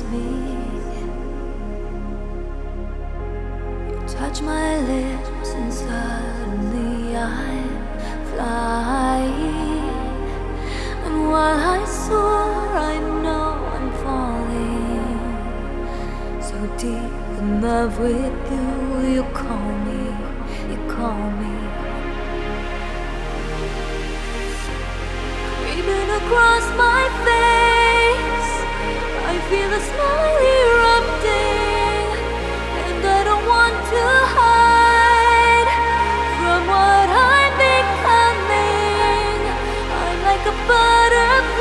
me. You touch my lips and suddenly I'm flying. And while I soar, I know I'm falling. So deep in love with you, you call me, you call me. Creeping across my face, I feel a smile erupting, and I don't want to hide from what I'm becoming. I'm like a butterfly